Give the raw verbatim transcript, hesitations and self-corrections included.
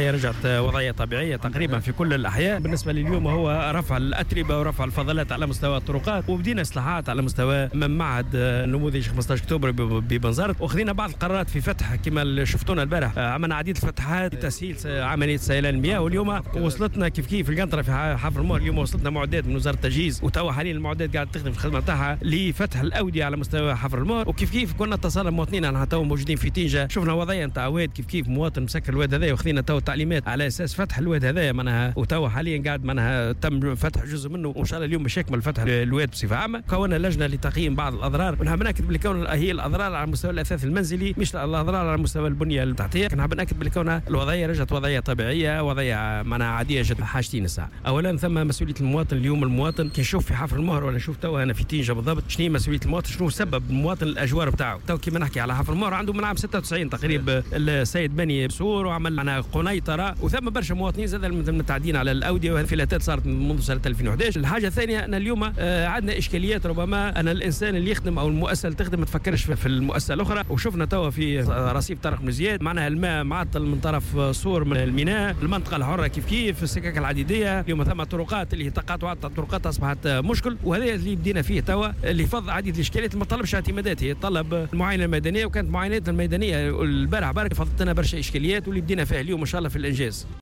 الوضعيه رجعت وضعيه طبيعيه تقريبا في كل الاحياء. بالنسبه لليوم هو رفع الاتربه ورفع الفضلات على مستوى الطرقات، وبدينا اصلاحات على مستوى معهد النموذج خمسة عشر اكتوبر ببنزرت، وخذينا بعض القرارات في فتح كما شفتونا البارح. عملنا عديد الفتحات لتسهيل عمليه سيلان المياه، واليوم وصلتنا كيف كيف القنطره في حفر المهر. اليوم وصلتنا معدات من وزاره التجهيز، وتوا حاليا المعدات قاعده تخدم في الخدمه تاعها لفتح الاوديه على مستوى حفر المهر. وكيف كيف كنا اتصلنا بمواطنين، احنا تو موجودين في تيجا، شفنا وضعيه نتاع واد كيف كيف مواطن مسكر الواد هذا، وخذينا تو تعليمات على اساس فتح الواد هذا معناها. وتوا حاليا قاعد معناها تم فتح جزء منه، وان شاء الله اليوم باش يكمل فتح الواد بصفه عامه. كونا لجنه لتقييم بعض الاضرار، ونحب ناكد باللي كون هي الاضرار على مستوى الاثاث المنزلي مش الاضرار على مستوى البنيه التحتيه. نحب ناكد باللي كون الوضعيه رجعت وضعيه طبيعيه، وضعيه معناها عاديه جدا. حاجتين الساعه، اولا ثم مسؤوليه المواطن. اليوم المواطن كي نشوف في حفر المهر ولا نشوف تو انا في تيجا بالضبط شنو مسؤوليه المواطن، شنو سبب المواطن الاجوار بتاعه. تو كيما نحكي على حفر المهر عنده من عام ستة وتسعين تقريبا السيد بني بسور وعمل معنا قنيطره، وثم برشا مواطنين زاد متعدين على الاوديه، وهالفلاتات صارت منذ سنه ألفين وأحد عشر. الحاجه الثانيه ان اليوم آه عندنا اشكاليات، ربما ان الانسان اللي يخدم او المؤسسه اللي تخدم ما تفكرش في المؤسسه الاخرى. وشفنا توا في رصيف طارق بن زياد معناها الماء معطل من طرف صور من الميناء، المنطقه الحره كيف كيف السكك العديديه. اليوم ثم طرقات اللي تقاطعات الطرقات اصبحت مشكل، وهذا اللي بدينا فيه توا اللي فض عديد الاشكاليات. ما طلبش اعتمادات، هي طلب المعاينه الميدانيه، وكانت معاينات الميدانيه البارح برك فضت لنا برشا اشكاليات، واللي بدينا فيها اليوم ان شاء الله في الانجاز.